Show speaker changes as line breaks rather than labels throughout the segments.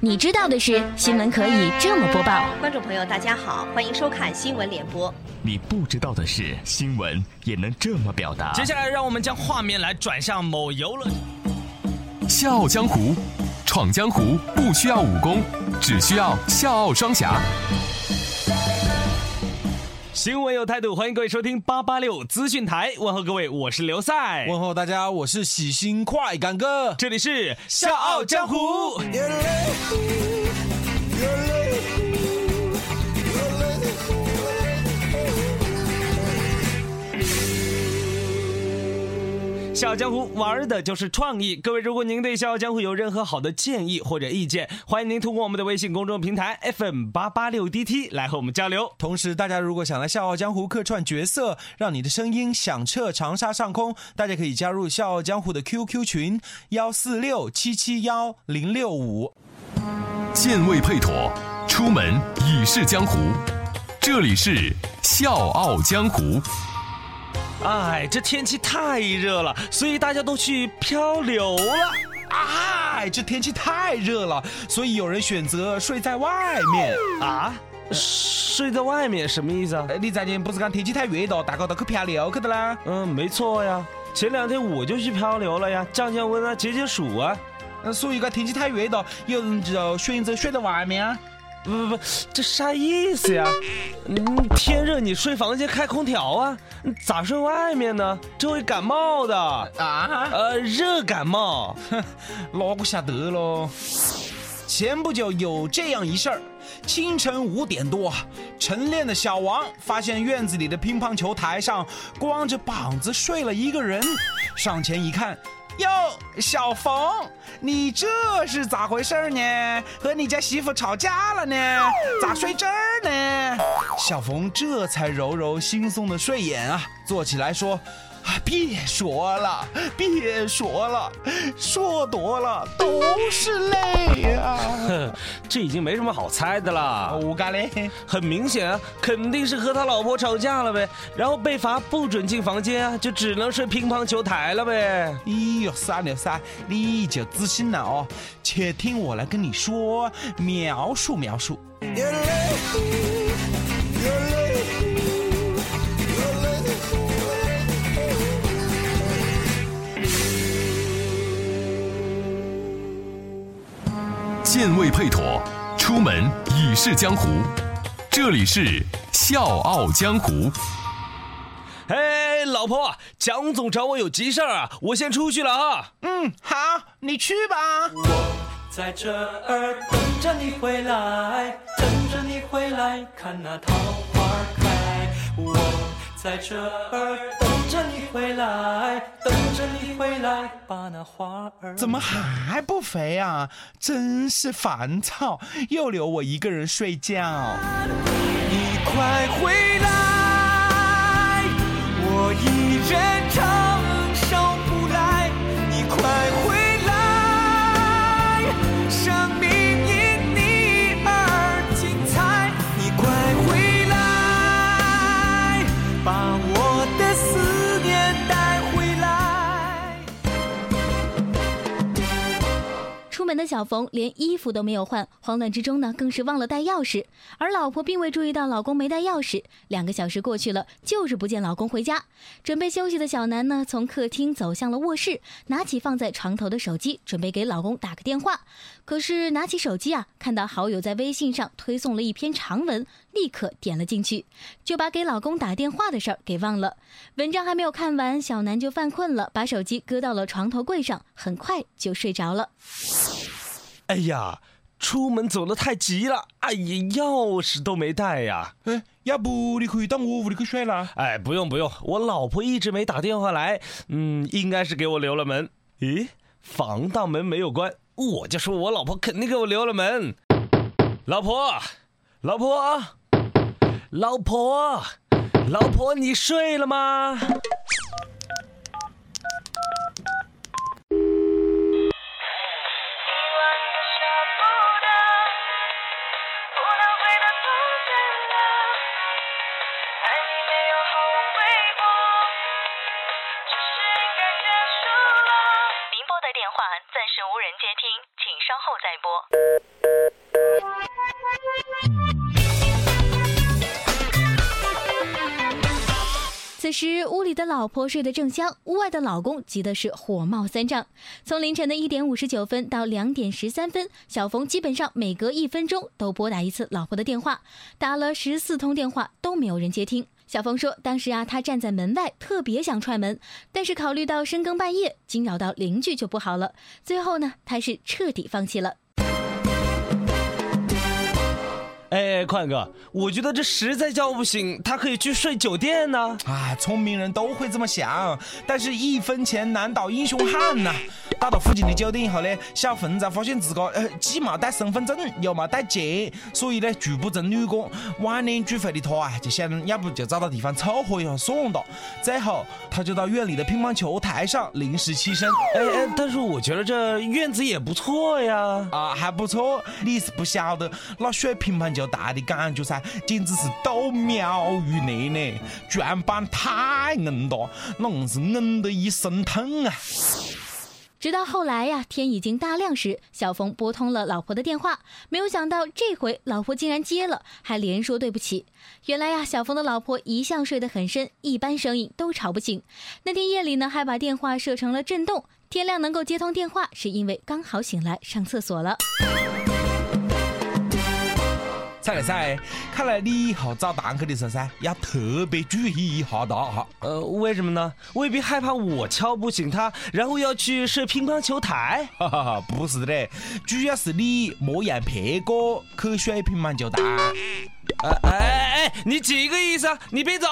你知道的是，新闻可以这么播报。
观众朋友，大家好，欢迎收看新闻联播。
你不知道的是，新闻也能这么表达。
接下来，让我们将画面来转向某游乐。
笑傲江湖，闯江湖不需要武功，只需要笑傲双侠。
新闻有态度，欢迎各位收听886资讯台。问候各位，我是刘赛。
问候大家，我是喜新快感哥。
这里是笑傲江湖。笑傲江湖玩的就是创意。各位，如果您对笑傲江湖有任何好的建议或者意见，欢迎您通过我们的微信公众平台 FM886DT 来和我们交流。
同时，大家如果想来笑傲江湖客串角色，让你的声音响彻长沙上空，大家可以加入笑傲江湖的 QQ 群146771065。
剑未配妥，出门已是江湖。这里是笑傲江湖。
哎，这天气太热了，所以大家都去漂流了。
哎，这天气太热了，所以有人选择睡在外面
啊？睡在外面什么意思啊？
你昨天不是讲天气太热了，大家都去漂流去的啦？
没错呀，前2天我就去漂流了呀，降降温啊，解解暑啊。
所以个天气太热了，有人就选择睡在外面啊？
不，这啥意思呀？天热你睡房间开空调啊？咋睡外面呢？这会感冒的啊！热感冒，
那个晓得咯。前不久有这样一事儿，清晨5点多，晨练的小王发现院子里的乒乓球台上光着膀子睡了一个人，上前一看。哟，小冯，你这是咋回事呢？和你家媳妇吵架了呢？咋睡这儿呢？小冯这才揉揉惺忪的睡眼啊，坐起来说：“别说了，别说了，说多了都是泪啊！”
这已经没什么好猜的了。
我干嘞，
很明显啊，肯定是和他老婆吵架了呗，然后被罚不准进房间啊，就只能睡乒乓球台了呗。
哎呦，算了噻，你就自信了哦。且听我来跟你说，描述描述。
剑未配妥，出门已是江湖。这里是笑傲江湖。
嘿，老婆，蒋总找我有急事啊，我先出去了啊。
好，你去吧。
我在这儿等着你回来，等着你回来，看那桃花开。我在这儿等着你回来，等着你回来，把那花儿。
怎么还不肥啊？真是烦躁，又留我一个人睡觉。
你快回来，我一人承受不来。你快回来，生命因你而精彩。你快回来，把我的思念带回来。
出门的小冯连衣服都没有换，慌乱之中呢，更是忘了带钥匙。而老婆并未注意到老公没带钥匙，2个小时过去了，就是不见老公回家。准备休息的小南呢，从客厅走向了卧室，拿起放在床头的手机，准备给老公打个电话。可是拿起手机啊，看到好友在微信上推送了一篇长文，立刻点了进去，就把给老公打电话的事儿给忘了。文章还没有看完，小南就犯困了，把手机搁到了床头柜上，很快就睡着了。
哎呀，出门走得太急了，哎呀，钥匙都没带呀。
要不你可以到我屋里去睡了。
哎，不用，我老婆一直没打电话来，应该是给我留了门。咦，防盗门没有关，我就说我老婆肯定给我留了门。老婆，你睡了吗？
您拨的电话暂时无人接听，请稍后再拨。
此时屋里的老婆睡得正香，屋外的老公急的是火冒三丈。从凌晨的1点59分到2点13分，小冯基本上每隔1分钟都拨打一次老婆的电话，打了14通电话都没有人接听。小冯说，当时他站在门外，特别想踹门，但是考虑到深更半夜惊扰到邻居就不好了，最后呢，他是彻底放弃了。
哎，宽哥，我觉得这实在叫不醒，他可以去睡酒店呢。
聪明人都会这么想，但是1分钱难倒英雄汉呐。到了附近的酒店以后呢，小冯才发现自个既没带身份证，又没带钱，所以呢住不成女工。晚年聚会的他就想，要不就找到地方凑合一下算了。最后，他就到院里的乒乓球台上临时起身。
但是我觉得这院子也不错呀。
还不错，你是不晓得那水乒乓球台的感觉噻，简直是斗妙于内呢。卷板太硬了，那硬是硬得一身疼啊！
直到后来天已经大亮时，小冯拨通了老婆的电话，没有想到这回老婆竟然接了，还连说对不起。原来小冯的老婆一向睡得很深，一般声音都吵不醒。那天夜里呢，还把电话设成了震动，天亮能够接通电话，是因为刚好醒来上厕所了。
蔡来噻，看来你以后找堂客的时候噻，要特别注意一下的哈。
为什么呢？未必害怕我敲不醒他，然后要去射乒乓球台？
不是的嘞，主要是你莫让别个去睡乒乓球台。
你几个意思啊？你别走！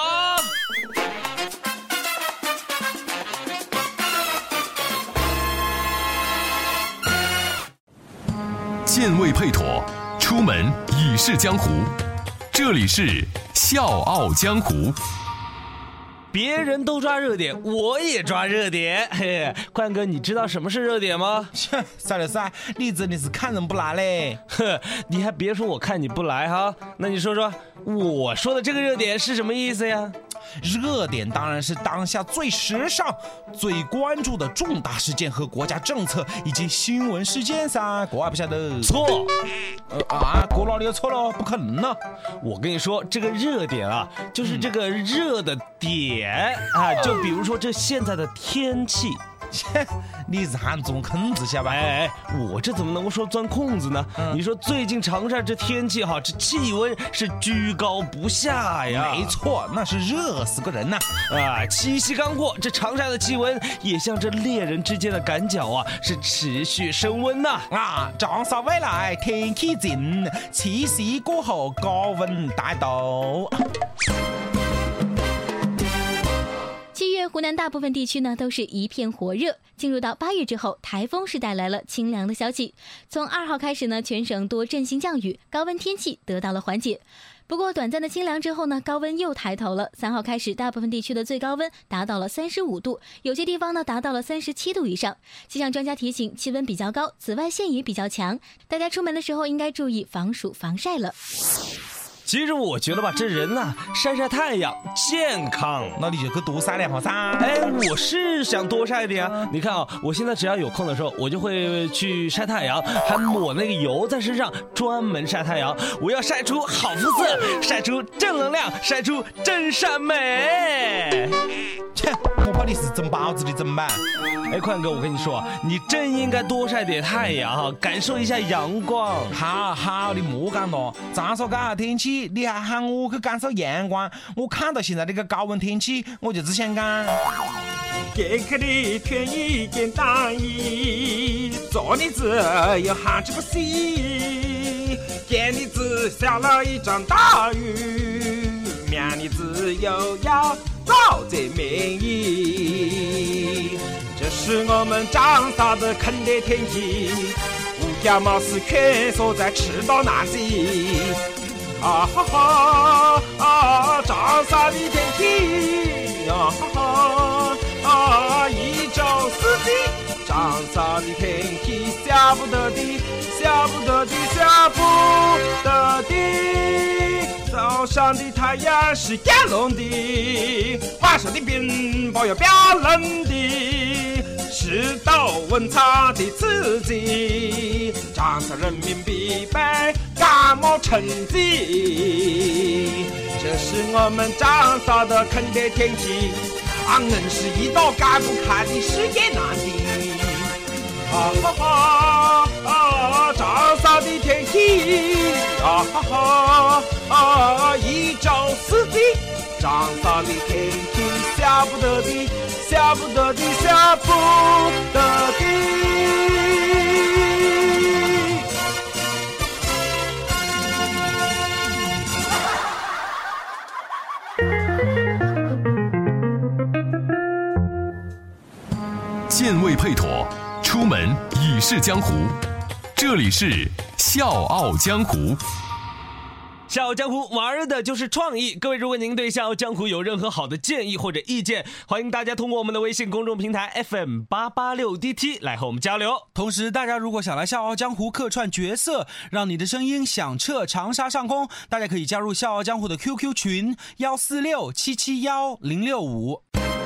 健胃配妥，出门已是江湖。这里是笑傲江湖。
别人都抓热点，我也抓热点。嘿，宽哥，你知道什么是热点吗？
赛了噻，你真的是看人不来嘞。
你还别说我看你不来哈。那你说说，我说的这个热点是什么意思呀？
热点当然是当下最时尚、最关注的重大事件和国家政策以及新闻事件噻，这还不晓得？
错。
这哪里有错了？不可能呢！
我跟你说，这个热点就是这个热的点就比如说这现在的天气。
你是喊钻空子晓吧？
我这怎么能够说钻空子呢？你说最近长沙这天气这气温是居高不下呀。
没错，那是热死个人呐！
七夕刚过，这长沙的气温也像这恋人之间的感脚是持续升温呐。
长沙未来天气静，七夕过后高温带到。
7月，湖南大部分地区呢都是一片火热。进入到8月之后，台风是带来了清凉的消息。从2号开始呢，全省多阵性降雨，高温天气得到了缓解。不过短暂的清凉之后呢，高温又抬头了。3号开始，大部分地区的最高温达到了35度，有些地方呢达到了37度以上。气象专家提醒，气温比较高，紫外线也比较强，大家出门的时候应该注意防暑防晒了。
其实我觉得这人晒晒太阳健康，
那你就去多晒2下噻。
我是想多晒的呀。你看我现在只要有空的时候，我就会去晒太阳，还抹那个油在身上，专门晒太阳。我要晒出好肤色，晒出正能量，晒出真善美。
我怕你是蒸包子的怎么办？
宽哥，我跟你说，你真应该多晒点太阳感受一下阳光。
好，你莫讲了，长沙这样天气，你还喊我去感受阳光？我看到现在这个高温天气，我就只想讲，
健康的天一件大衣，做你子又喊着不息，见你子下了一场大雨，明你子又要遭这名义。这是我们长沙的坑的天气，物价貌似蜷缩在赤道南极。长沙的天气一周四季，长沙的天气下不得的，下不得的，下不得的。早上的太阳是炎热的，晚上的冰雹要变冷的，赤道温差的刺激，长沙人民必备感冒成疾。 这是我们长沙的坑的天气，硬是一道解不开的世界难题。啊哈哈啊，长沙的天气，啊哈哈啊，一周四季，长沙的天气下不得的，下不得的，下不得的。
健胃配妥，出门已是江湖。这里是笑傲江湖。
笑傲江湖玩的就是创意。各位，如果您对笑傲江湖有任何好的建议或者意见，欢迎大家通过我们的微信公众平台 FM886DT 来和我们交流。
同时，大家如果想来笑傲江湖客串角色，让你的声音响彻长沙上空，大家可以加入笑傲江湖的 QQ 群146771065。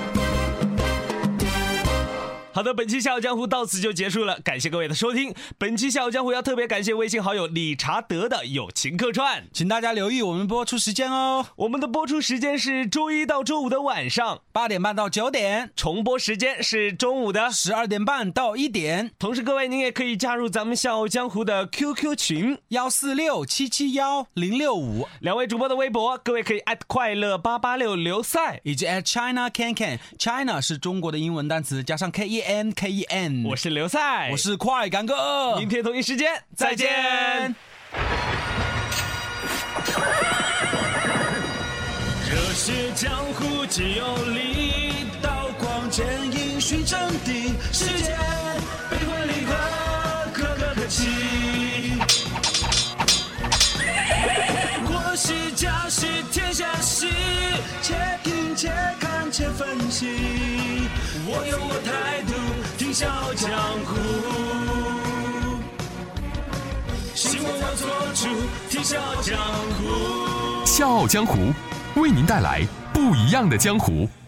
好的，本期笑傲江湖到此就结束了，感谢各位的收听。本期笑傲江湖要特别感谢微信好友理查德的友情客串，
请大家留意我们播出时间哦。
我们的播出时间是周一到周五的晚上
8点半到9点，
重播时间是中午的
12点半到1点。
同时，各位您也可以加入咱们笑傲江湖的 QQ 群
146771065，
两位主播的微博，各位可以快乐886刘赛
以及 China Can China 是中国的英文单词加上 KEN。
我是刘赛，
我是快感哥，
明天同一时间再见。
热血江湖既有力，刀光剑影寻真谛，世间悲欢离合可歌可泣。国喜家喜天下喜，且听且看且分析。我有我态度，听笑傲江湖。新闻我做主，听笑傲江湖。
笑傲江湖为您带来不一样的江湖。